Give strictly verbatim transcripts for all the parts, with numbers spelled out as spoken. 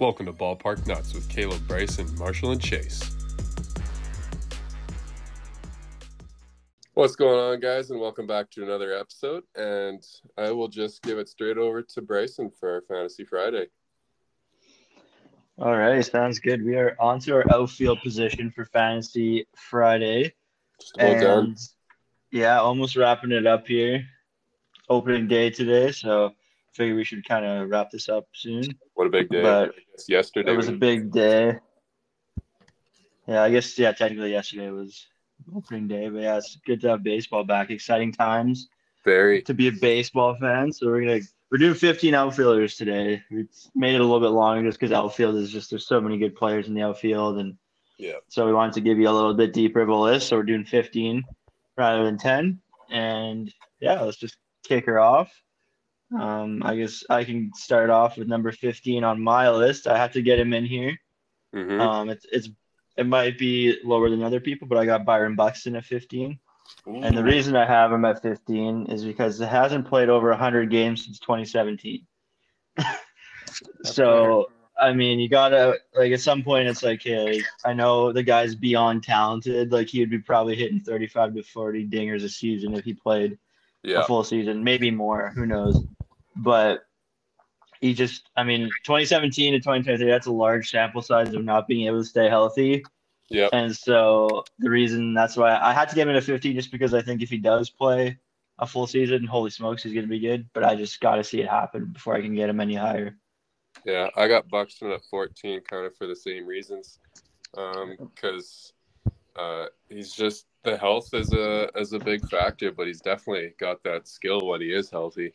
Welcome to Ballpark Nuts with Caleb, Bryson, Marshall, and Chase. What's going on, guys, and welcome back to another episode. And I will just give it straight over to Bryson for our Fantasy Friday. All right, sounds good. We are on to our outfield position for Fantasy Friday. Just about and done. Yeah, almost wrapping it up here. Opening day today, so figure we should kind of wrap this up soon. What a big day. But It's yesterday. it was a big day. Yeah, I guess, yeah, technically yesterday was opening day, but yeah, it's good to have baseball back. Exciting times Very. to be a baseball fan. So we're gonna we're doing fifteen outfielders today. We made it a little bit longer just because outfield is just there's so many good players in the outfield, and Yeah. so we wanted to give you a little bit deeper of a list. So we're doing fifteen rather than ten, and yeah, let's just kick her off. Um, I guess I can start off with number fifteen on my list. I have to get him in here. Mm-hmm. Um, it's it's it might be lower than other people, but I got Byron Buxton at fifteen. Ooh. And the reason I have him at fifteen is because it hasn't played over one hundred games since twenty seventeen. So, I mean, you gotta, like, at some point, it's like, hey, I know the guy's beyond talented. Like, he would be probably hitting thirty-five to forty dingers a season if he played Yeah. a full season, maybe more, who knows. But he just, I mean, twenty seventeen to twenty twenty-three, that's a large sample size of not being able to stay healthy. Yep. And so the reason that's why I had to get him at fifty, just because I think if he does play a full season, holy smokes, he's going to be good. But I just got to see it happen before I can get him any higher. Yeah, I got Buxton at fourteen kind of for the same reasons. Um, because uh, he's just the health is a is a big factor, but he's definitely got that skill when he is healthy.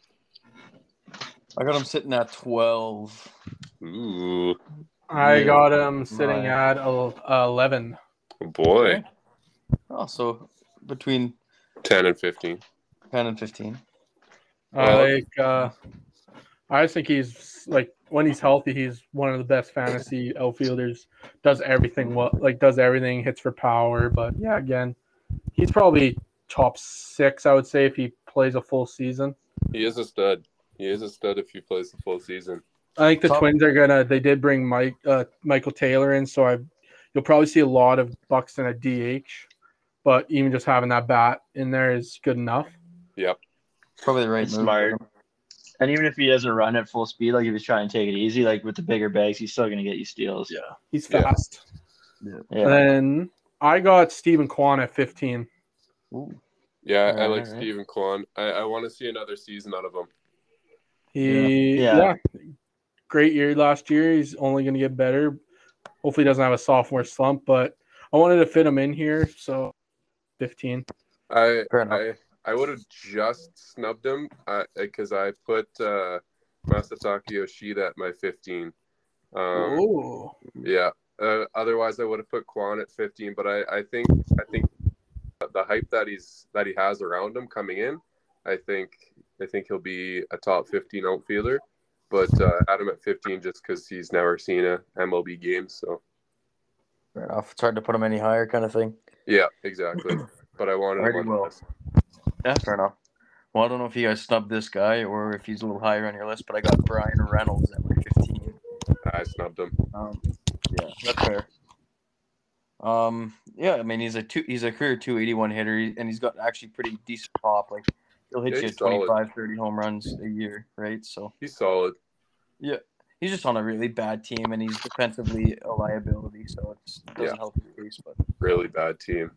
I got him sitting at twelve. Ooh, I Yeah. got him sitting My- at el- eleven. oh boy, Okay. Oh, so between ten and fifteen. ten and fifteen. I Well- like. Uh, I just think he's like when he's healthy, he's one of the best fantasy outfielders. Does everything well, like does everything, hits for power. But yeah, again, he's probably top six, I would say, if he plays a full season. He is a stud. He is a stud if he plays the full season. I think the Top- Twins are gonna. They did bring Mike uh, Michael Taylor in, so I you'll probably see a lot of Buxton at D H. But even just having that bat in there is good enough. Yep. Probably the right It's move. smart. And even if he doesn't run at full speed, like if he's trying to take it easy, like with the bigger bags, he's still going to get you steals. Yeah, he's Yeah. fast. Yeah. Yeah. Then I got Stephen Kwan at fifteen. Ooh. Yeah, I Alright, like alright. Stephen Kwan. I, I want to see another season out of him. He Yeah. yeah. great year last year. He's only going to get better. Hopefully, he doesn't have a sophomore slump. But I wanted to fit him in here, so fifteen. I Fair enough. I I would have just snubbed him because I put uh, Masataka Yoshida at my fifteen. Um, Oh, yeah. Uh, otherwise, I would have put Kwan at fifteen. But I, I think I think the hype that he's that he has around him coming in, I think I think he'll be a top fifteen outfielder. But uh, had him at fifteen just because he's never seen a M L B game. So Fair enough. It's hard to put him any higher, kind of thing. yeah, exactly. But I wanted him Already on the will. list. Yeah, fair enough. Well, I don't know if you guys snubbed this guy or if he's a little higher on your list, but I got Brian Reynolds at my fifteen. I snubbed him. Um, yeah, that's fair. Um, yeah, I mean he's a two, he's a career two eighty-one hitter, and he's got actually pretty decent pop. Like he'll hit Yeah, you he's solid. twenty-five, thirty home runs a year, right? So He's solid. yeah, he's just on a really bad team, and he's defensively a liability, so it's, it doesn't Yeah. help your case. But Really bad team.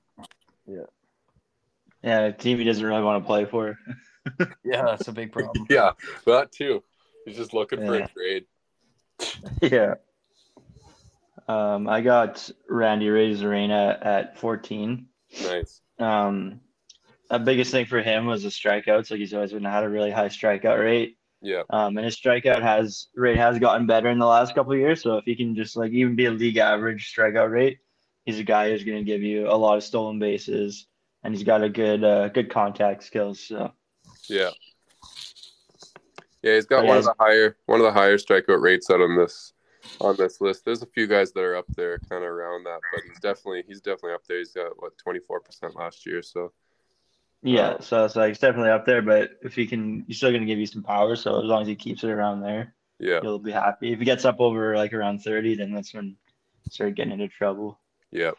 Yeah, a team he doesn't really want to play for. yeah, that's a big problem. Yeah, that too. He's just looking for Yeah. a trade. Yeah. Um, I got Randy Arozarena at fourteen. Nice. Um, the biggest thing for him was the strikeouts. Like he's always been had a really high strikeout rate. Yeah. Um, and his strikeout has rate has gotten better in the last couple of years. So if he can just like even be a league average strikeout rate, he's a guy who's going to give you a lot of stolen bases, and he's got a good uh, good contact skills. So Yeah. Yeah, he's got But one yeah, of the higher one of the higher strikeout rates out on this on this list. There's a few guys that are up there kind of around that, but he's definitely he's definitely up there. He's got what twenty-four percent last year, so yeah, Uh, so it's like it's definitely up there. But if he can, he's still going to give you some power. So as long as he keeps it around there, Yeah. he'll be happy. If he gets up over like around thirty, then that's when you start getting into trouble. Yeah.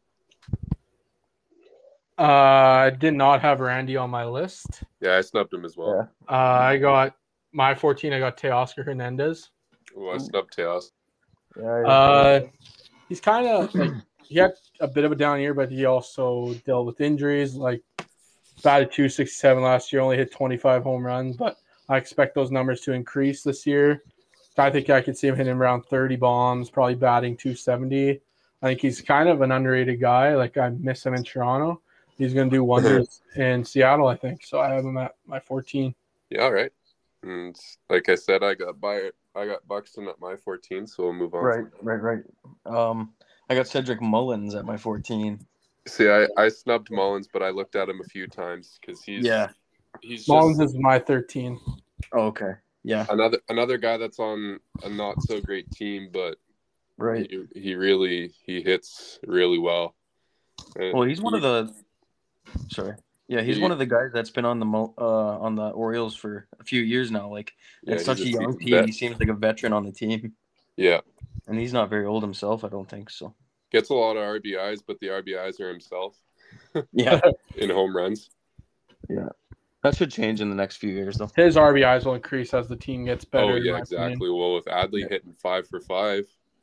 Uh, I did not have Randy on my list. Yeah, I snubbed him as well. Uh, I got my fourteen. I got Teoscar Hernandez. Oh, I snubbed Teos. Yeah. I- Uh, he's kind of like he had a bit of a down year, but he also dealt with injuries. Like batted two sixty-seven last year, only hit twenty-five home runs, but I expect those numbers to increase this year. I think I could see him hitting around thirty bombs, probably batting two seventy. I think he's kind of an underrated guy. Like I miss him in Toronto. He's going to do wonders in Seattle, I think. So I have him at my fourteen. Yeah, all right. And like I said, I got By I got Buxton at my fourteen, so we'll move on. Right, right, right. Um, I got Cedric Mullins at my fourteen. See, I, I snubbed Mullins, but I looked at him a few times because he's Yeah. he's just Mullins is my thirteen. Oh, okay. Yeah. another another guy that's on a not so great team, but Right. he, he really he hits really well. And Well, he's one he- of the. Sorry. Yeah, he's He- one of the guys that's been on the Mo- uh on the Orioles for a few years now. Like, yeah, it's such a he's young seasoned team. vet. He seems like a veteran on the team, Yeah, and he's not very old himself. I don't think so. gets a lot of R B Is, but the R B Is are himself Yeah, in home runs. that should change in the next few years, though. His R B Is will increase as the team gets better. Oh in yeah, my opinion. exactly. Well, with Adley Yeah. hitting five for five,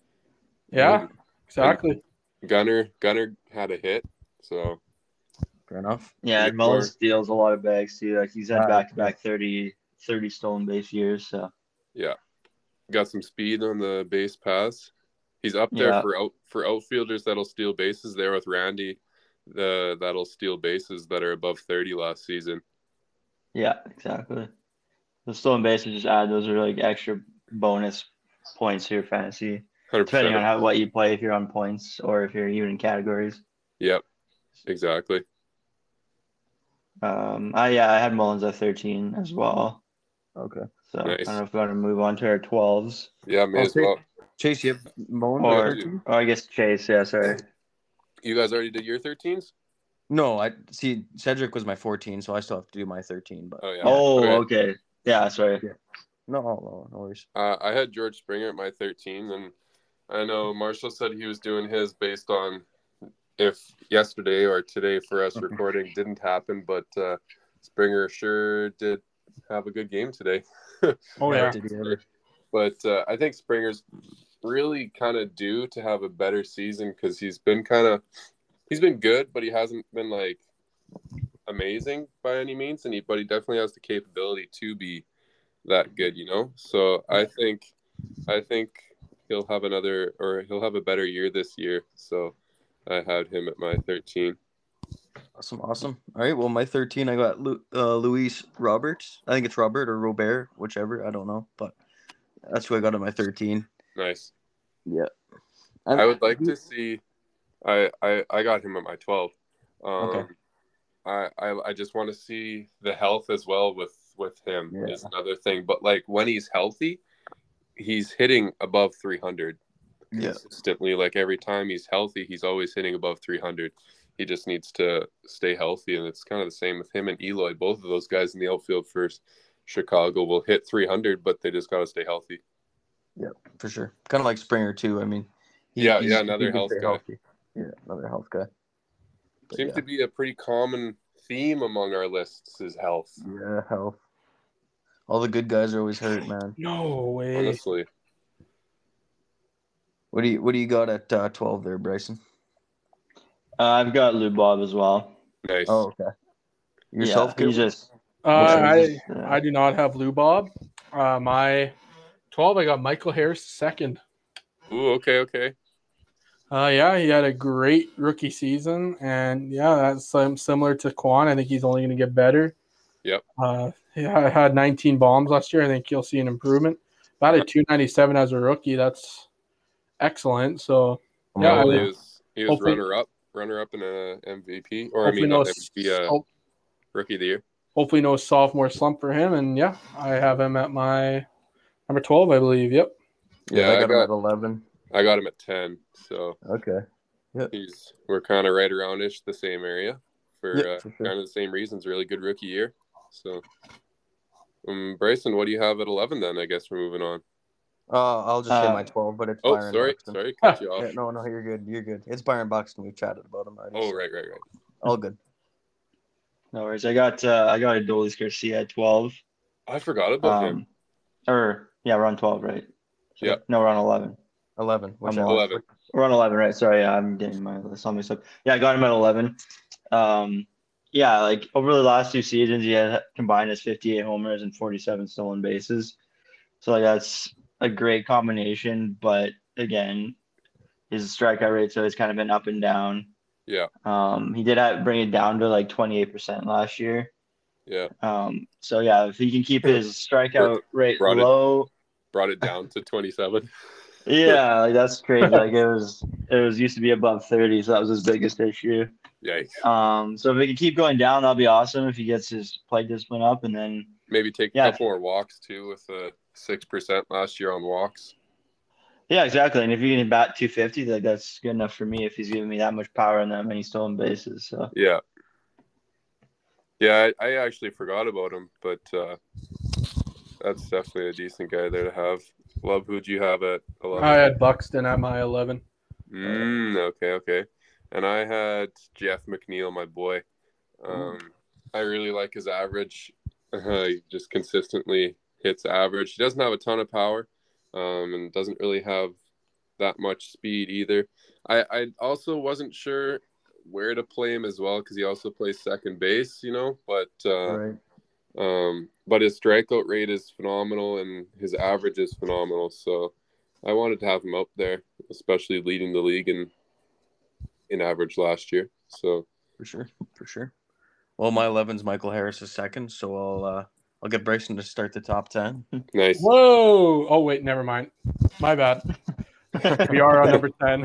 Yeah, exactly. Gunner Gunner had a hit, so Fair enough. Yeah, Yeah, and Mullins or- steals a lot of bags too. Like he's had Right, back to back thirty, thirty stolen base years. So yeah, got some speed on the base pass. He's up there Yeah. for out for outfielders that'll steal bases. There with Randy, the that'll steal bases that are above thirty last season. yeah, exactly. The stolen bases just add those are like extra bonus points to your fantasy, Hundred depending on percent. how what you play. If you're on points or if you're even in categories. Yep, exactly. Um, I yeah, I had Mullins at thirteen as well. Okay. So Nice. I don't know if we want to move on to our twelves. Yeah, may as Okay. well. Chase, you have Mullins? Or, at thirteen? or I guess Chase. Yeah, sorry. You guys already did your thirteens? No, I see. Cedric was my fourteen, so I still have to do my thirteen. But Oh yeah. Oh, Okay. okay. Yeah, sorry. no, no, no worries. Uh, I had George Springer at my thirteen, and I know Marshall said he was doing his based on if yesterday or today for us recording didn't happen, but uh, Springer sure did have a good game today. Oh yeah. Did you ever? But uh, I think Springer's really kind of due to have a better season because he's been kind of he's been good, but he hasn't been like amazing by any means, and he but he definitely has the capability to be that good, you know. So I think I think he'll have another or he'll have a better year this year. So I had him at my thirteen. Awesome, awesome. All right, well, my thirteen, I got Lu- uh, Luis Roberts. I think it's Robert or Robert, whichever. I don't know, but that's who I got at my thirteen. Nice. Yeah. I would like to see. I I, I got him at my twelve. Um, Okay. I, I I just want to see the health as well with with him Yeah. is another thing. But like when he's healthy, he's hitting above three hundred Yeah. consistently. Like every time he's healthy, he's always hitting above three hundred. He just needs to stay healthy, and it's kind of the same with him and Eloy. Both of those guys in the outfield for Chicago will hit three hundred, but they just got to stay healthy. For sure. Kind of like Springer, too. I mean, Yeah, he's- yeah, another he can health stay guy. healthy. Yeah, another health guy. But Seems yeah. to be a pretty common theme among our lists is health. Yeah, health. All the good guys are always hurt, man. No way. Honestly, What do you What do you got at uh, twelve there, Bryson? Uh, I've got Lou Bob as well. nice. Oh, okay. Yourself, yeah, he's Caleb? just. Uh, yeah, he's I just, uh, I do not have Lou Bob. Uh, my twelve, I got Michael Harris second. Ooh, okay, okay. Uh, yeah, he had a great rookie season, and yeah, that's um, similar to Quan. I think he's only going to get better. Yep. Uh, he had had nineteen bombs last year. I think you'll see an improvement. About a two ninety-seven as a rookie. That's excellent. So yeah, Well, I he think was he was hopefully- runner up, runner up in a M V P, or I hopefully mean no, not M V P, uh, ho- rookie of the year. hopefully no sophomore slump for him. And yeah, I have him at my number twelve, I believe. Yep. Yeah, Yeah, I I got, him got- at eleven. I got him at ten, so Okay. he's we're kind of right around ish the same area for, Yeah, uh, for sure. kind of the same reasons. Really good rookie year. So, um, Bryson, what do you have at eleven then? I guess we're moving on. Uh, I'll just say Uh, my twelve, but it's Oh, Byron sorry, Buxton. sorry, cut you Yeah, off. no, no, you're good. You're good. It's Byron Buxton. We've chatted about him already. Oh, so right, right, right. All good. No worries. I got uh, I got Adolis Garcia at twelve. I forgot about him. Um, or yeah, we're on twelve, right? Yeah. No, we're on eleven. Eleven. Which I'm I- eleven. We're on eleven, right? Sorry, yeah, I'm getting my list on myself. Yeah, I got him at eleven. Um, yeah, like over the last two seasons, he had combined as fifty-eight homers and forty-seven stolen bases. So like that's a great combination. But again, his strikeout rate's always kind of been up and down. Yeah, Um, he did have, bring it down to like twenty-eight percent last year. yeah. Um, so yeah, if he can keep his strikeout rate Brought it- low, Brought it down to twenty-seven. yeah, like that's crazy. Like it was, it was used to be above thirty, so that was his biggest issue. Yikes. Um, so if he can keep going down, that'll be awesome. If he gets his plate discipline up, and then Maybe take a Yeah. couple more walks too, with a six percent last year on walks. yeah, exactly. And if you can bat two fifty, like that's good enough for me. If he's giving me that much power and that many stolen bases, so Yeah. Yeah, I, I actually forgot about him, but uh, that's definitely a decent guy there to have. Love, who'd you have at eleven? I had Buxton at my eleven. Mm, okay, okay. And I had Jeff McNeil, my boy. Um, I really like his average. Uh, he just consistently hits average. He doesn't have a ton of power, um, and doesn't really have that much speed either. I, I also wasn't sure where to play him as well, because he also plays second base, you know. But uh, Right. um, but his strikeout rate is phenomenal, and his average is phenomenal. So I wanted to have him up there, especially leading the league in in average last year. So For sure. For sure. Well, my eleven's Michael Harris is second, so I'll uh, I'll get Bryson to start the top ten. nice. Whoa! Oh wait, never mind. My bad. We are on number ten.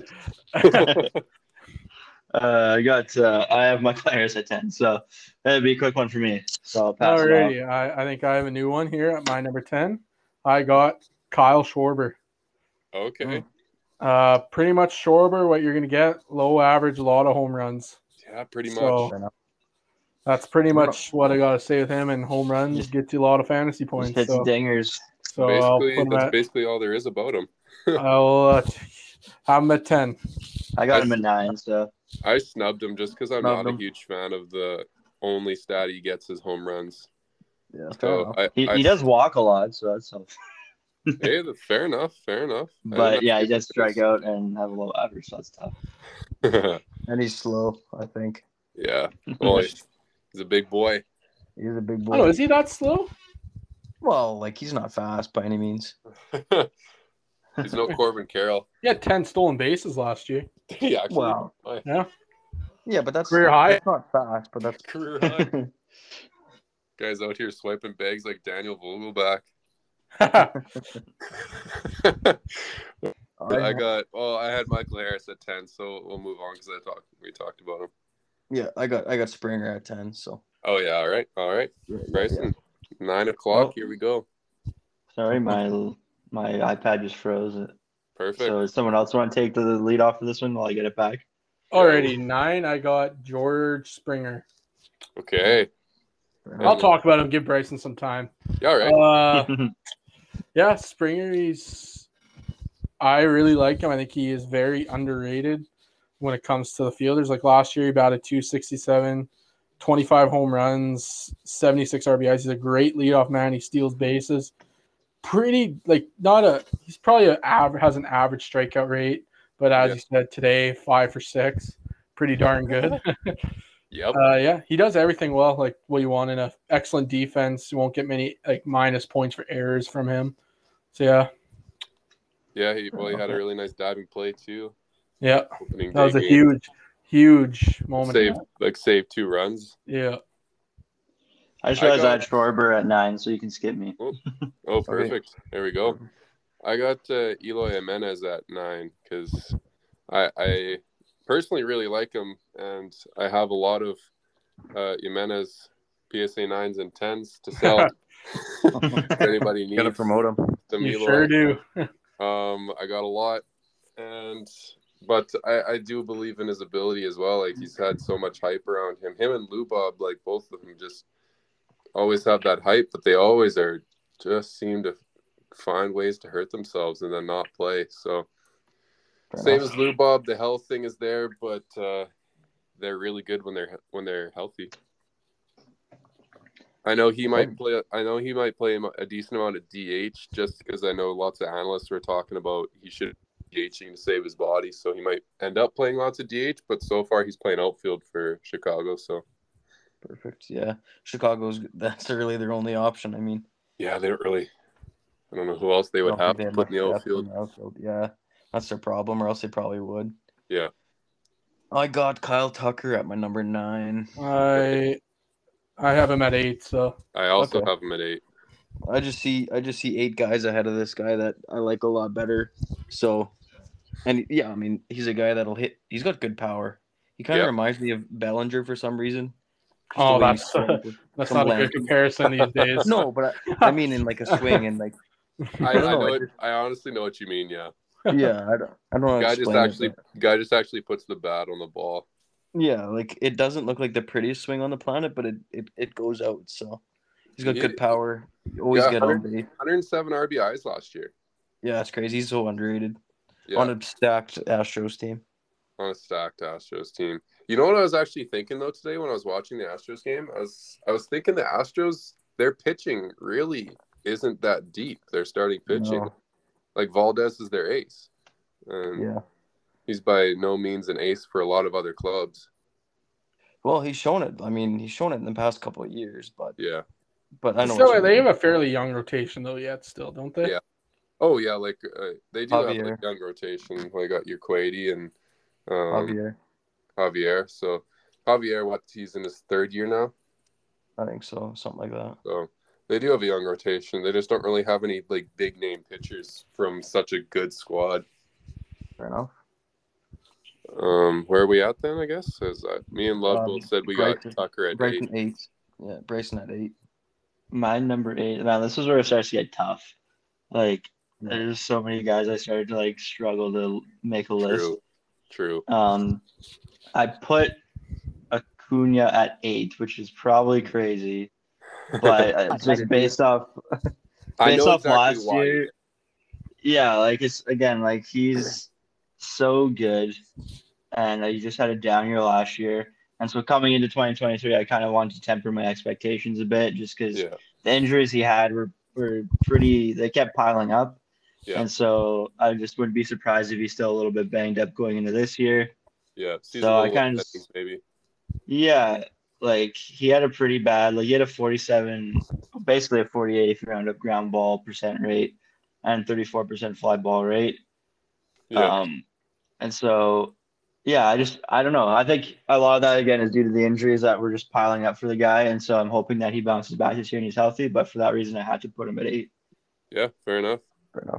uh, I got uh, I have Michael Harris at ten, so that'd be a quick one for me. So I'll pass it off. Alrighty, I, I think I have a new one here at my number ten. I got Kyle Schwarber. Okay. Uh, pretty much Schwarber, what you're gonna get, low average, a lot of home runs. Yeah, pretty much. So that's pretty much what I gotta say with him. And home runs Just- gets you a lot of fantasy Just points. hits So, dingers. so I'll basically, put him that's at, basically all there is about him. I'll uh, have him at ten. I got him at nine, so I snubbed him just because I'm Snubbed not him. a huge fan of the only stat he gets is home runs. Yeah. fair So enough. I, he, I he does walk a lot, so that's helpful. hey, that's fair enough. Fair enough. I But didn't yeah, he have to does strike out and have a low average, so that's tough. get- And he's slow, I think. yeah. Well, he's, he's a big boy. He's a big I boy. don't know, is he that slow? Well, like he's not fast by any means. He's no Corbin Carroll. He had ten stolen bases last year. He actually. Wow. Oh, Yeah. Yeah, but that's Career high. That's not fast, but that's career high. Guys out here swiping bags like Daniel Vogelbach. I got. Well, I had Michael Harris at ten, so we'll move on because I talked. We talked about him. Yeah, I got I got Springer at ten. So Oh yeah. All right. All right. yeah, yeah, Bryson. Nine o'clock. Oh. Here we go. Sorry, my my iPad just froze. Perfect. So does someone else want to take the lead off of this one while I get it back? Alrighty, nine. I got George Springer. Okay. yeah. I'll talk about him. Give Bryson some time. Yeah, all right. Uh, yeah, Springer. He's. I really like him. I think he is very underrated when it comes to the fielders. Like last year, he batted two sixty-seven, twenty-five home runs, seventy-six R B Is. He's a great leadoff man. He steals bases. Pretty like not a. He's probably an average has an average strikeout rate, but as Yeah. you said today, five for six, pretty darn good. Yep. Uh, yeah, he does everything well, like what you want in a excellent defense. You won't get many like minus points for errors from him. So yeah, Yeah. He well, he had a really nice diving play too. yeah, Opening that was day a game. huge, huge moment. Saved like saved two runs. Yeah, I just I realized I, got- had Schwarber at nine, so you can skip me. Oh, perfect. There we go. I got uh, Eloy Jimenez at nine because I, I personally really like him, and I have a lot of uh, Jimenez P S A nines and tens to sell. If anybody Gotta needs promote him. some you Eloy, sure do. um, I got a lot, and but I, I do believe in his ability as well. Like he's had so much hype around him. Him and Lubob, like both of them, just always have that hype, but they always are just seem to find ways to hurt themselves and then not play. So Fair same enough. as Lubob, the health thing is there, but uh, they're really good when they're when they're healthy. I know he might play. I know he might play a decent amount of D H just because I know lots of analysts were talking about he should be DHing to save his body, so he might end up playing lots of D H. But so far, he's playing outfield for Chicago. So Perfect. Yeah, Chicago's that's really their only option. I mean, yeah, they don't really. I don't know who else they I would don't have think they to have put in the much depth in outfield. the outfield. Yeah, that's their problem, or else they probably would. Yeah, I got Kyle Tucker at my number nine. I I have him at eight. So I also Okay. have him at eight. I just see I just see eight guys ahead of this guy that I like a lot better. So, and yeah, I mean, he's a guy that'll hit. He's got good power. He kind of Yeah. reminds me of Bellinger for some reason. Just the oh, way he that's swings with that's some not a length. good comparison these days. No, but I, I mean in like a swing and like I, I don't know, know I it. just- I honestly know what you mean. Yeah, yeah, I don't I don't know how to guy just explain it, actually but- guy just actually puts the bat on the ball. yeah, like it doesn't look like the prettiest swing on the planet, but it it, it goes out. So he's got He- good power. You always Yeah, get on base. one hundred seven R B Is last year. Yeah, that's crazy. He's so underrated Yeah, on a stacked Astros team. on a stacked Astros team. You know what I was actually thinking though today when I was watching the Astros game? I was I was thinking the Astros, their pitching really isn't that deep. Their starting pitching, No. like Valdez is their ace, and Yeah. he's by no means an ace for a lot of other clubs. Well, he's shown it. I mean, he's shown it in the past couple of years, but Yeah. but I know. Still, what you they mean. have a fairly young rotation though yet. Still, don't they? Yeah. Oh yeah, like uh, they do have Javier. like young rotation. They got Urquidy and um, Javier. Javier. So Javier, what he's in his third year now. I think so, something like that. So they do have a young rotation. They just don't really have any like big name pitchers from such a good squad. Fair enough. Um, where are we at then? I guess as uh, me and Love Um, both said, we Bryson- got Tucker at Bryson eight. eight. Yeah, Bryson at eight. My number eight. Man, this is where it starts to get tough. Like, Yeah. there's so many guys I started to like struggle to make a list. True, true. Um, I put Acuna at eight, which is probably crazy, but uh, just based off I based know off exactly last why. year, yeah, like it's again like he's so good, and uh, he just had a down year last year, and so coming into twenty twenty-three, I kind of wanted to temper my expectations a bit, just because Yeah, the injuries he had were were pretty. They kept piling up, yeah, and so I just wouldn't be surprised if he's still a little bit banged up going into this year. yeah. Season So I little kind of settings, maybe. Yeah, like he had a pretty bad, like he had a forty-seven, basically a forty-eight if you round up ground ball percent rate and thirty-four percent fly ball rate. Yeah, Um, and so, yeah, I just, I don't know. I think a lot of that again is due to the injuries that were just piling up for the guy. And so I'm hoping that he bounces back this year and he's healthy. But for that reason, I had to put him at eight. yeah. Fair enough. Fair enough.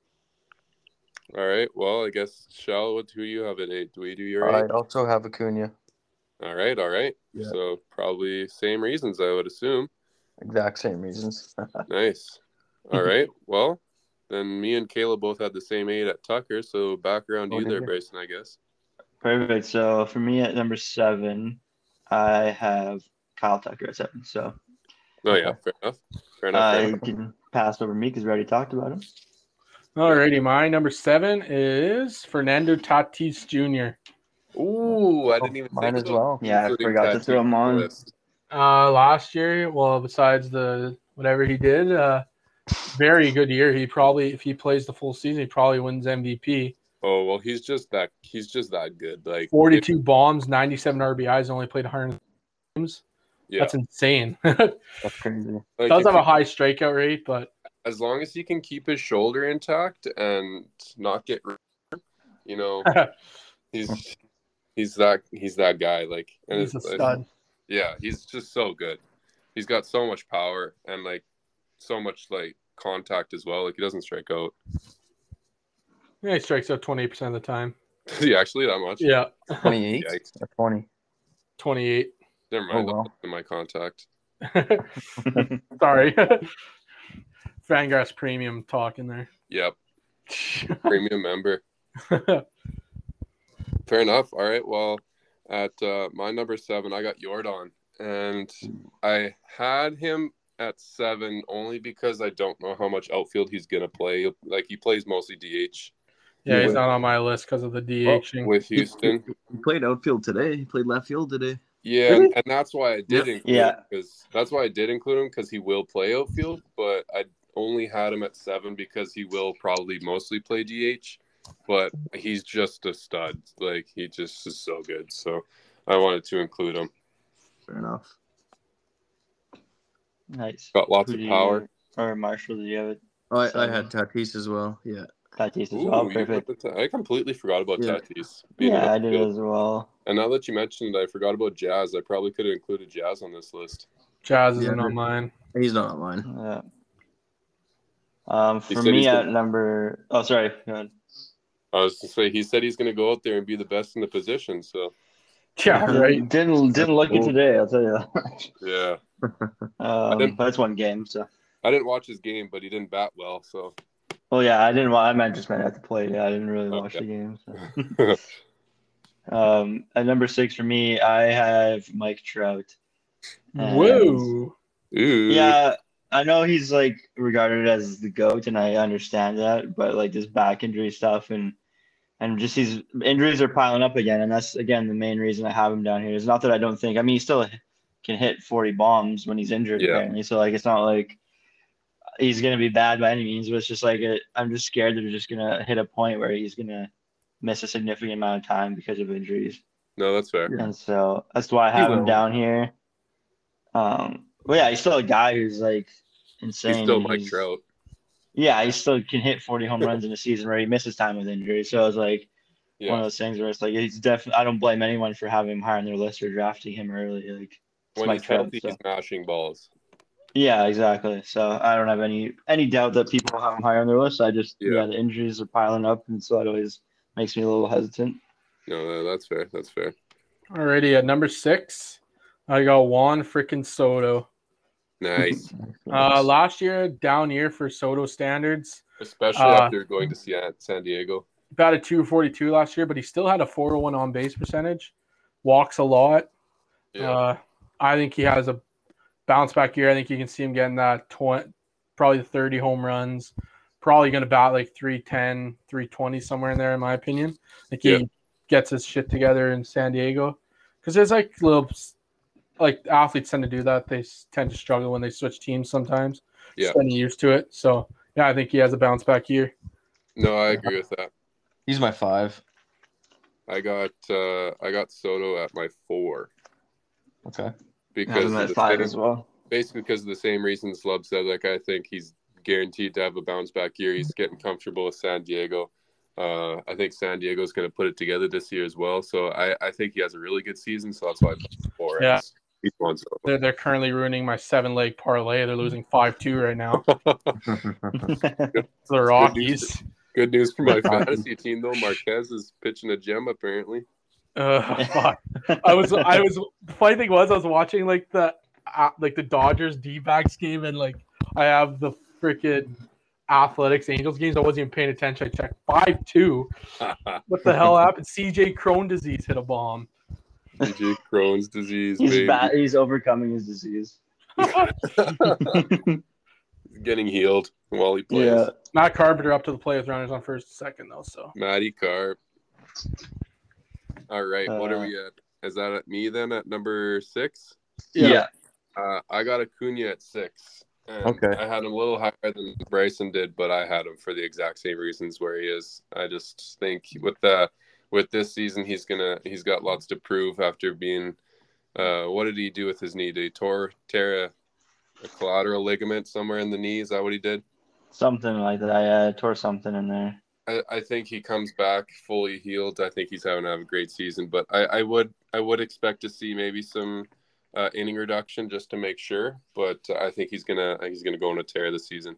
All right. Well, I guess Shell, what who you have at eight? Do we do your I eight? also have Acuna. All right, all right. Yeah. So probably same reasons, I would assume. Exact same reasons. Nice. All right. Well, then me and Kayla both had the same eight at Tucker. So back around Oh, you did there, we? Bryson, I guess. Perfect. So for me at number seven, I have Kyle Tucker at seven. So Oh yeah, Okay. fair enough. Fair enough. Fair I enough. can pass over me because we already talked about him. Alrighty, my number seven is Fernando Tatis Junior Ooh, I didn't even Mine think as about well. Yeah, I including forgot to Tatis throw him on the on. list. Uh, last year, well, besides the whatever he did, uh, very good year. He probably, if he plays the full season, he probably wins M V P. Oh well, he's just that. He's just that good. Like forty-two bombs, ninety-seven R B Is, only played one hundred games. Yeah, That's insane. That's crazy. like, Does if have a he- high strikeout rate, but as long as he can keep his shoulder intact and not get, you know, he's he's that he's that guy. Like, and he's a it's, stud. yeah, he's just so good. He's got so much power and like so much like contact as well. Like he doesn't strike out. Yeah, he strikes out twenty-eight percent of the time. he actually that much? Yeah, twenty-eight Yikes. or twenty. twenty-eight. Never mind. Oh, wow. That's in my contact. Sorry. Fangraphs Premium talking there. Yep, premium member. Fair enough. All right. Well, at uh, my number seven, I got Jordan, and I had him at seven only because I don't know how much outfield he's gonna play. Like he plays mostly D H. Yeah, he's With- not on my list because of the DHing. with He- Houston. He played outfield today. He played left field today. Yeah, Really? and, and that's why I did Yep. include Yeah. him because that's why I did include him because he will play outfield, but I only had him at seven because he will probably mostly play D H. But he's just a stud. Like he just is so good. So I wanted to include him. Fair enough. Nice. Got lots Who of do you- power. Or Marshall, did you have it? Oh, I, I Seven. had Tatis as well. Yeah. Tatis as Ooh, well. you put Perfect. the ta- I completely forgot about Yeah. Tatis. being an Yeah, I did outfield. as well. And now that you mentioned it, I forgot about Jazz. I probably could have included Jazz on this list. Jazz isn't Yeah. on mine. He's not on mine. Yeah. Um, He for said me he's at gonna- number. Oh, sorry. Go ahead. I was to say he said he's going to go out there and be the best in the position. So Yeah, right. Didn't didn't look it cool. today. I'll tell you that. yeah, um, didn't- but it's one game, so. I didn't watch his game, but he didn't bat well. So Well, yeah, I didn't. wa- I meant just meant at the plate. Yeah, I didn't really watch Okay. the game. So. um, at number six for me, I have Mike Trout. And- Whoa. Ooh. Yeah, I know he's like regarded as the GOAT, and I understand that, but like this back injury stuff and and just these injuries are piling up again, and that's again the main reason I have him down here. It's not that I don't think. I mean, he still can hit forty bombs when he's injured, Yeah. apparently. So like, it's not like he's gonna be bad by any means, but it's just like a, I'm just scared that he's just gonna hit a point where he's gonna miss a significant amount of time because of injuries. No, that's fair. And so that's why I He have him will. down here. Um, but yeah, he's still a guy who's like insane. He's still and Mike he's- Trout. Yeah, he still can hit forty home runs in a season where he misses time with injury. So it's like one of Yeah. those things where it's like he's definitely. I don't blame anyone for having him high on their list or drafting him early. Like it's When Mike he's Trout. healthy, So. he's mashing balls. Yeah, exactly. So I don't have any any doubt that people have him higher on their list. I just yeah, Yeah. the injuries are piling up, and so it always makes me a little hesitant. No, no, that's fair. That's fair. Alrighty, at number six, I got Juan freaking Soto. Nice. Uh, last year, down year for Soto standards. Especially Uh, after going to San San Diego. Batted two forty-two last year, but he still had a four oh one on base percentage. Walks a lot. Yeah. Uh, I think he has a bounce back year. I think you can see him getting that twenty, probably thirty home runs. Probably going to bat like three ten, three twenty, somewhere in there, in my opinion. I think he Yeah. gets his shit together in San Diego. Because there's like little, like athletes tend to do that. They s- tend to struggle when they switch teams sometimes. Yeah. Just getting used to it. So, yeah, I think he has a bounce back year. No, I agree with that. He's my five. I got uh I got Soto at my four Okay. I have because him of at the five same, as well. basically because of the same reasons Love said. Like I think he's guaranteed to have a bounce back year. He's getting comfortable with San Diego. Uh, I think San Diego's going to put it together this year as well. So I, I think he has a really good season. So that's why I put him four. Yeah. He's, he's one Soto. They're, they're currently ruining my seven leg parlay. They're losing five two right now. The Rockies. Good news for my fantasy team though. Marquez is pitching a gem apparently. Uh, fuck. I was, I was. The funny thing was, I was watching like the, uh, like the Dodgers D-backs game, and like I have the freaking Athletics Angels games. I wasn't even paying attention. I checked five two. What the hell happened? C J Crohn disease hit a bomb. D J Crohn's disease, He's baby. bad. He's overcoming his disease. He's getting healed while he plays. Yeah. Matt Carpenter up to the plate with runners on first and second though. So Matty Carp. All right, what are Uh, we at? Is that at me then at number six? Yeah. Uh, I got Acuna at six. And Okay. I had him a little higher than Bryson did, but I had him for the exact same reasons where he is. I just think with the with this season, he's gonna he's got lots to prove after being. Uh, what did he do with his knee? Did he tore tear a, a collateral ligament somewhere in the knee? Is that what he did? Something like that. I uh, tore something in there. I, I think he comes back fully healed. I think he's having to have a great season, but I, I would I would expect to see maybe some uh, inning reduction just to make sure. But I think he's gonna he's gonna go on a tear this season.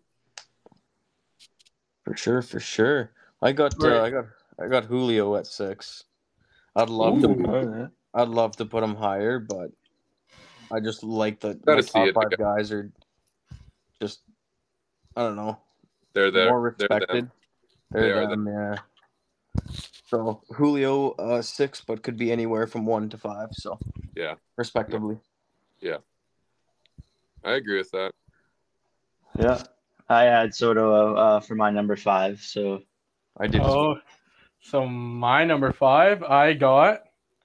For sure, for sure. I got uh, Right. I got I got Julio at six. I'd love to Ooh. I'd love to put him higher, but I just like the Gotta my see top it, five yeah. guys are just I don't know They're there. more They're them. respected. They're, They are them, yeah. So Julio uh, six, but could be anywhere from one to five. So Yeah. respectively. I agree with that. Yeah. I had Soto uh, for my number five. So I did. as well. Oh, so my number five, I got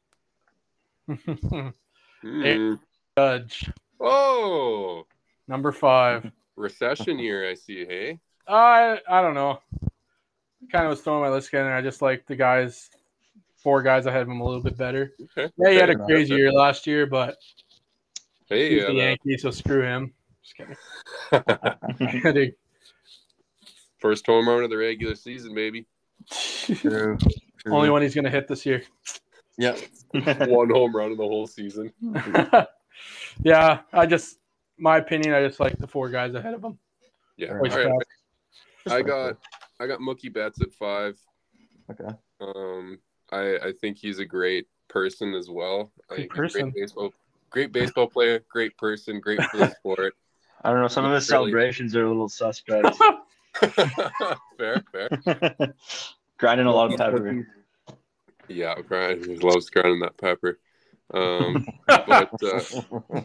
Hmm. Judge. Oh, Number five. recession year. I see. Hey. I I don't know. Kind of was throwing my list together. I just like the guys, four guys ahead of him a little bit better. Okay. Yeah, he had a okay. crazy year last year, but Hey. he's the Yeah, Yankees, so screw him. Just kidding. that- Kidding. First home run of the regular season, baby. True. True. Only one he's gonna hit this year. Yeah. One home run in the whole season. Yeah, I just my opinion. I just like the four guys ahead of him. Yeah. All All Always right. fast. I got I got Mookie Betts at five. Okay. Um, I I think he's a great person as well. I Great think he's a person. Great baseball, great baseball player, great person, great for the sport. I don't know. Some of his Really? celebrations are a little suspect. fair, fair. Grinding a lot of pepper. Yeah, Brian loves grinding that pepper. Um, but uh,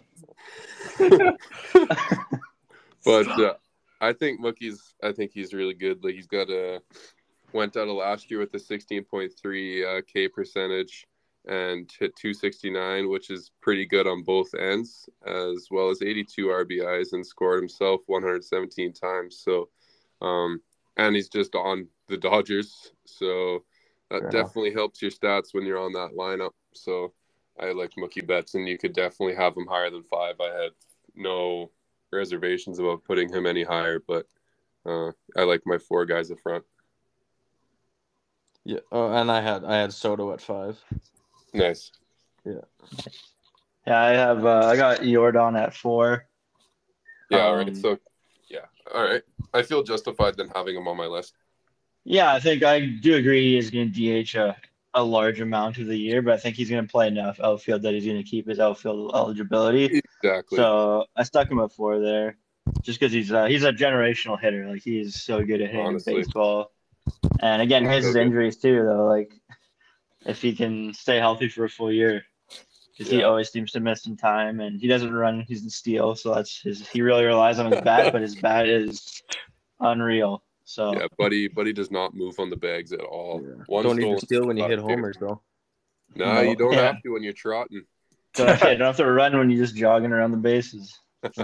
but uh, I think Mookie's. I think he's really good. Like he's got a went out of last year with a sixteen point three uh, K percentage and hit two sixty-nine, which is pretty good on both ends, as well as eighty-two R B Is and scored himself one hundred seventeen times. So, um, and he's just on the Dodgers, so that Fair definitely helps your stats when you're on that lineup. So I like Mookie Betts, and you could definitely have him higher than five. I had no reservations about putting him any higher, but uh, I like my four guys up front. Yeah. Oh, and I had I had Soto at five. Nice. Yeah, I have. Uh, I got Jordan at four. Yeah, all Um, right. So, yeah, all right. I feel justified then having him on my list. Yeah, I think I do agree he is going to D H a, a large amount of the year, but I think he's going to play enough outfield that he's going to keep his outfield eligibility. Exactly. So I stuck him at four there, just because he's uh, he's a generational hitter. Like he's so good at hitting Honestly. baseball. And again, his So good. injuries too, though. Like if he can stay healthy for a full year, because he Yeah. always seems to miss some time, and he doesn't run. He's in steal, so that's his. He really relies on his bat, but his bat is unreal. So Yeah, buddy, buddy does not move on the bags at all. Yeah. One Don't even stolen steal when you spot, hit dude. homers though. No, No, you don't yeah. have to when you're trotting. So yeah, you don't have to run when you're just jogging around the bases.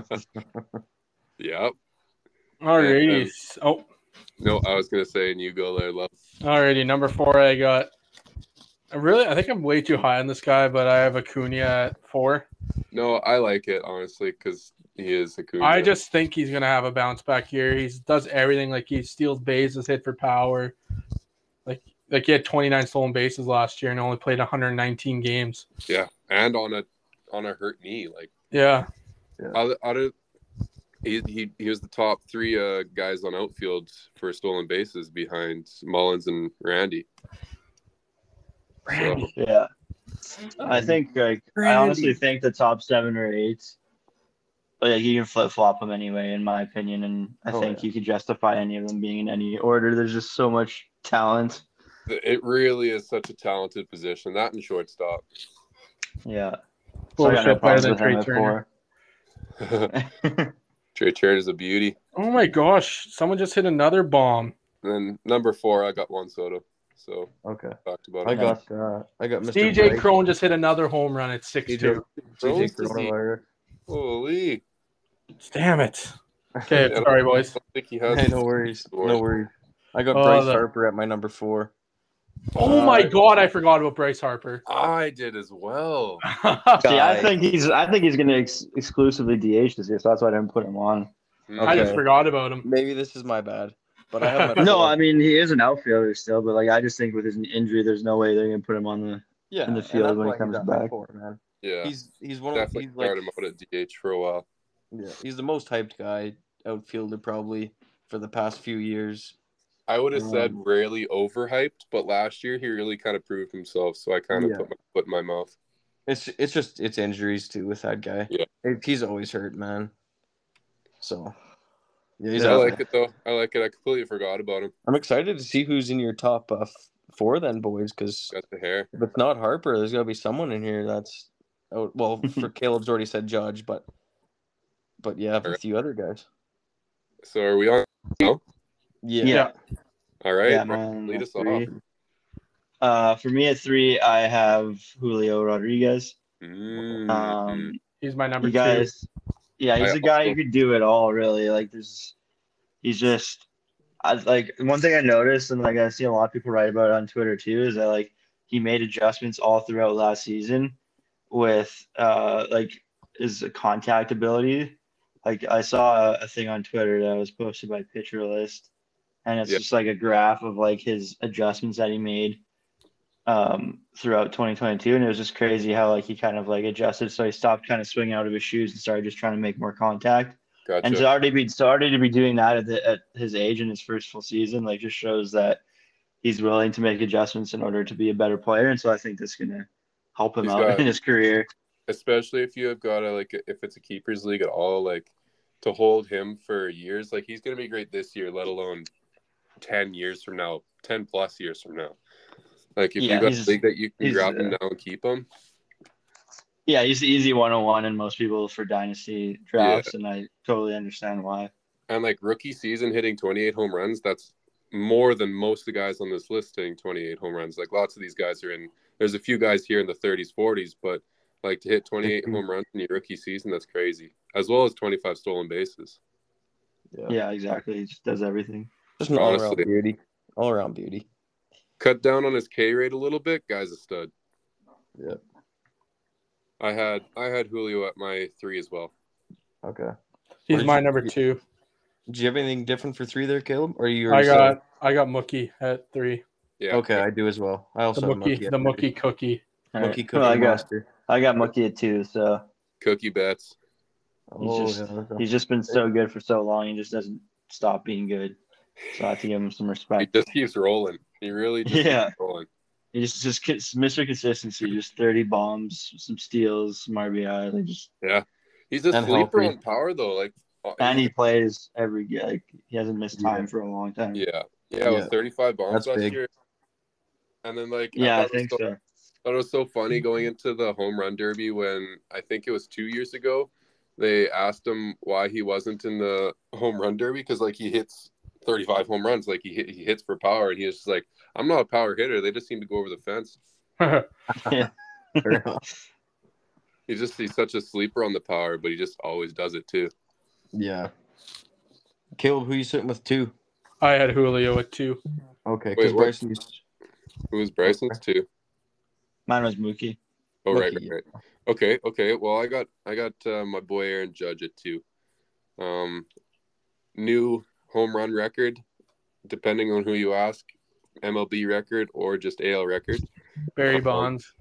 Yep. Alrighty. And- Oh, No, I was gonna say, and you go there, love. alrighty. Number four, I got. I really, I think I'm way too high on this guy, but I have Acuna at four. No, I like it honestly because he is a cool. I just think he's gonna have a bounce back year. He does everything. Like he steals bases, hit for power. Like like he had twenty-nine stolen bases last year and only played one hundred nineteen games. yeah, and on a on a hurt knee, like Yeah, out of, out of he, he he was the top three uh, guys on outfield for stolen bases behind Mullins and Randy. So, Yeah, I think like I honestly think the top seven or eight. But yeah, you can flip flop them anyway, in my opinion, and I Oh, think yeah. you could justify any of them being in any order. There's just so much talent. it really is such a talented position. That and shortstop. Yeah, so I got bullshit no better problems than with Trey him at Turner. four. Trey Turner's a beauty. Oh my gosh! Someone just hit another bomb. And then number four, I got Juan Soto. So Okay. talked about I it. got uh, I got Mister C J Bryce. Crone just hit another home run at six C J two. C J Crohn's disease. coronavirus. Holy! Damn it! Okay, I don't- sorry boys. I don't think he has. Hey, no worries. No worries. I got Oh, Bryce the- Harper at my number four. Oh my Uh, god! I forgot about Bryce Harper. I did as well. See, I Guy. think he's I think he's going to ex- exclusively D H this year, so that's why I didn't put him on. I just Okay. forgot about him. Maybe this is my bad, but I have him at No, four. I mean he is an outfielder still, but like I just think with his injury, there's no way they're going to put him on the. yeah, in the and field that's when he why he's comes at my back. four, man. Yeah, He's he's one of definitely he's like started him out at D H for a while. yeah, he's the most hyped guy outfielder probably for the past few years. I would have said Um, rarely overhyped, but last year he really kind of proved himself. So I kind of Yeah. put my foot in my mouth. It's it's just it's injuries too with that guy. Yeah. It- he's always hurt, man. So yeah, he's I out like there. it though. I like it. I completely forgot about him. I'm excited to see who's in your top uh, f- four then, boys. Because Got the hair. if it's not Harper, there's got to be someone in here that's oh, well. For Caleb's already said Judge, but but yeah, a few other guys. So are we on? No? Yeah. Yeah. All right. Yeah, Brian, man. lead us Three. off. Uh, for me at three, I have Julio Rodriguez. Mm, Um, He's my number you two. guys, yeah, he's I a guy who also- could do it all, really. Like, there's, he's just, I like one thing I noticed, and like I see a lot of people write about it on Twitter too, is that like he made adjustments all throughout last season with uh like his contact ability. Like I saw a, a thing on Twitter that was posted by Pitcher List, and it's Yeah. just like a graph of like his adjustments that he made um throughout twenty twenty-two, and it was just crazy how like he kind of like adjusted, so he stopped kind of swinging out of his shoes and started just trying to make more contact. And to Gotcha. already be started to be doing that at, the, at his age in his first full season, like just shows that he's willing to make adjustments in order to be a better player. And so I think this is gonna help him He's out got- in his career. Especially if you have got a like if it's a keepers league at all, like to hold him for years, like he's gonna be great this year, let alone ten years from now, ten plus years from now. Like if Yeah, you got a he's- league that you can he's, grab him uh, now and keep him, Yeah, he's the easy one oh one in most people for dynasty drafts, and I totally understand why. and like rookie season hitting twenty-eight home runs, that's more than most of the guys on this list hitting twenty-eight home runs. Like lots of these guys are in. There's a few guys here in the thirties, forties, but like to hit twenty-eight home runs in your rookie season, that's crazy. As well as twenty-five stolen bases. Yeah. Yeah, exactly. He just does everything. Just an all around Honestly. beauty. All around beauty. Cut down on his K rate a little bit, guy's a stud. Yep. I had I had Julio at my three as well. Okay. He's did my you- number two. Did you have anything different for three there, Caleb? Or you I already said- got I got Mookie at three. Yeah. Okay, I do as well. I The also have Mookie, Mookie. at the three. Mookie cookie. All Mookie right. Cookie Well, I got Monster. I got Mookie at two, so Cookie bets. he's Oh, just yeah, okay. he's just been so good for so long. He just doesn't stop being good. So I have to give him some He respect. just keeps rolling. He really just Yeah. keeps rolling. He just just cons- Mister Consistency, just thirty bombs, some steals, some R B I. Like just He's a And sleeper healthy. on power though. Like uh, and he he's- plays every like he hasn't missed time Yeah. for a long time. yeah. Yeah, Yeah. with thirty-five bombs That's last big. year. And then like Yeah, I thought it was think so, so. thought it was so funny going into the home run derby when I think it was two years ago. They asked him why he wasn't in the home run derby because like he hits thirty-five home runs, like he hit, he hits for power, and he was just like, "I'm not a power hitter. They just seem to go over the fence." Fair enough. He's just he's such a sleeper on the power, but he just always does it too. Yeah. Caleb, who you sitting with two? I had Julio at two. Okay, because Wait, what? Bryson used Who was Bryson's too? Mine was Mookie. Oh right, Mookie. right, right. Okay, okay. Well, I got I got uh, my boy Aaron Judge at two. Um, new home run record, depending on who you ask, M L B record or just A L record. Barry Um, Bonds.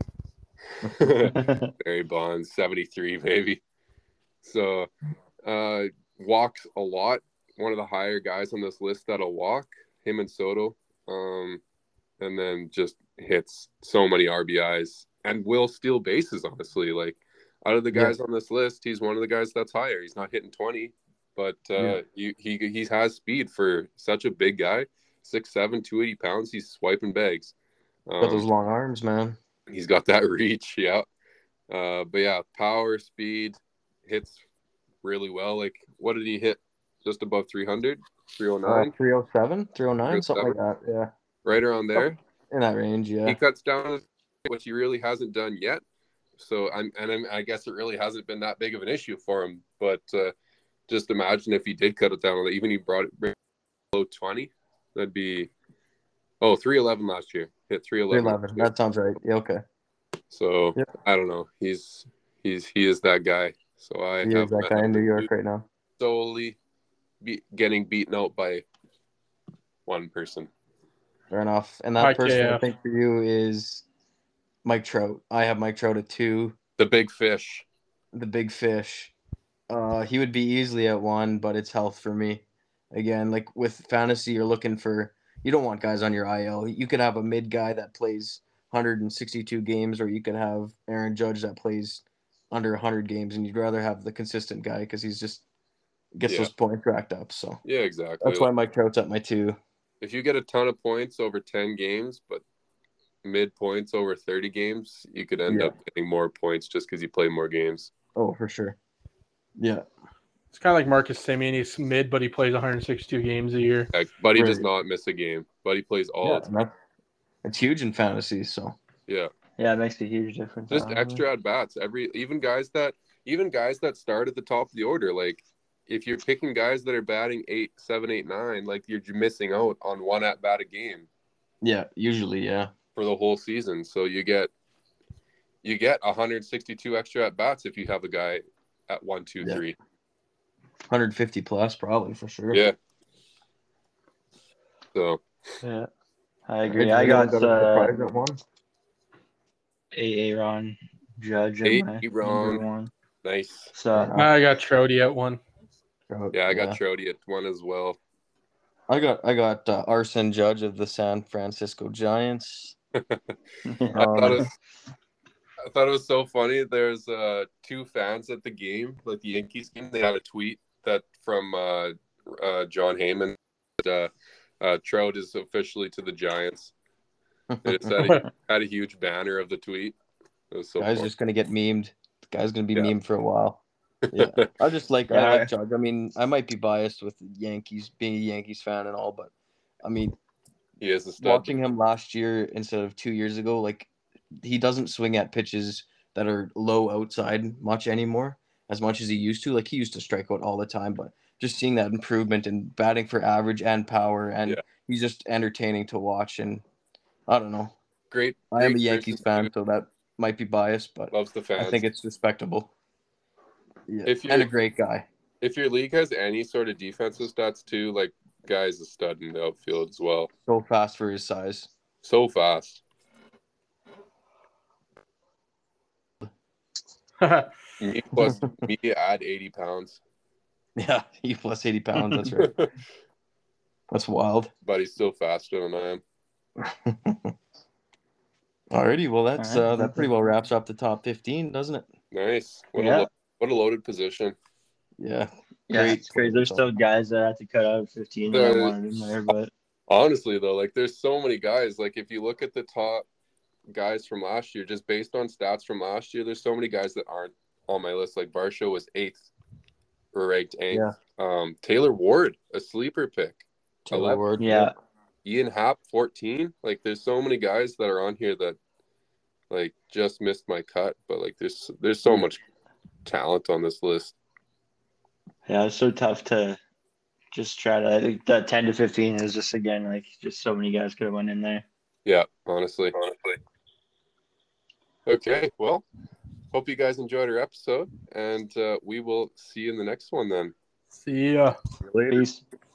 Barry Bonds, seventy-three, baby. So, uh, walks a lot. One of the higher guys on this list that'll walk. Him and Soto. Um, and then just hits so many R B Is and will steal bases. Honestly, like out of the Yeah. guys on this list, he's one of the guys that's higher. He's not hitting twenty, but uh, Yeah. he he he has speed for such a big guy. six seven, two eighty pounds. He's swiping bags. got those Um, long arms, man. he's got that reach, yeah. Uh, but yeah, power, speed, hits really well. Like, what did he hit? Just above three hundred, three oh nine, Uh, three oh seven, three oh nine, something like that. Yeah. right around there. In that range, yeah. He cuts down, which he really hasn't done yet. So I'm, and I'm, I guess it really hasn't been that big of an issue for him. But uh, just imagine if he did cut it down, even he brought it below twenty, that'd be oh three eleven last year. Hit three three eleven. eleven. That sounds right. Yeah, okay. So Yep. I don't know. He's he's he is that guy. So I He have is that him at guy in number New York two, right now. solely be, getting beaten out by one person. Fair enough. And that Hi, person K I F. think for you is Mike Trout. I have Mike Trout at two. The big fish. The big fish. Uh, he would be easily at one, but it's health for me. Again, like with fantasy, you're looking for you don't want guys on your I L. You could have a mid guy that plays one hundred sixty-two games, or you could have Aaron Judge that plays under one hundred games, and you'd rather have the consistent guy because he's just gets Yeah. those points racked up. So Yeah, exactly. that's why Mike Trout's at my two. If you get a ton of points over ten games, but mid points over thirty games, you could end Yeah. up getting more points just because you play more games. Oh, for sure. Yeah. It's kind of like Marcus Semien. He's mid, but he plays one hundred sixty-two games a year. Like, Buddy does Right. not miss a game. Buddy plays all Yeah, the time. that, it's huge in fantasy. So Yeah. Yeah, it makes a huge difference. Just honestly. extra at bats. Every even guys that even guys that start at the top of the order, like if you're picking guys that are batting eight, seven, eight, nine, like you're missing out on one at bat a game yeah, usually yeah. for the whole season. So you get you get one hundred sixty-two extra at bats if you have a guy at one, two, Yeah. three. one hundred fifty plus probably for sure. Yeah. So Yeah, I Hey, agree. did I anyone got a uh, surprise at one? Aaron Judge in my Aaron. number one. nice. So I got Trody at one. Yeah, I got Trody at one as well. I got I got uh, Arson Judge of the San Francisco Giants. I yeah. thought it was, I thought it was so funny. There's uh, two fans at the game, like the Yankees game. They had a tweet that from uh, uh, John Heyman. Uh, uh, Trout is officially to the Giants. They just had a, had a huge banner of the tweet. It was so Guy's funny. just gonna get memed. The guy's gonna be Yeah. memed for a while. Yeah, I just like Yeah. I like Judge. I mean, I might be biased with the Yankees, being a Yankees fan and all, but I mean, He is a stud. watching him last year instead of two years ago, like he doesn't swing at pitches that are low outside much anymore, as much as he used to. Like he used to strike out all the time, but just seeing that improvement in batting for average and power, and Yeah. he's just entertaining to watch. And I don't know, Great. I am a great Yankees person, fan, so that might be biased, but too. Loves the fans. I think it's respectable. Yeah, If and a you're- great guy. if your league has any sort of defensive stats too, like guy's a stud in the outfield as well. So fast for his size. So fast. Me plus me add eighty pounds. Yeah, he plus eighty pounds. That's right. That's wild. But he's still faster than I am. Alrighty, well that's All right. uh, that pretty well wraps up the top fifteen, doesn't it? Nice. What Yeah. a lo- what a loaded position. Yeah. Yeah, Great. it's crazy. There's still guys that have to cut out at fifteen that I There- wanted in there, but Honestly though, like there's so many guys. Like if you look at the top guys from last year, just based on stats from last year, there's so many guys that aren't on my list. Like Barshow was eighth, or ranked eighth. Yeah. Um, Taylor Ward, a sleeper pick. Taylor eleven. Ward. yeah, Ian Happ, fourteen. Like there's so many guys that are on here that like just missed my cut, but like there's there's so much talent on this list. yeah, it's so tough to just try to. I think that ten to fifteen is just again like just so many guys could have went in there. Yeah, honestly. Honestly. Okay, well, hope you guys enjoyed our episode, and uh, we will see you in the next one then. See ya. Peace.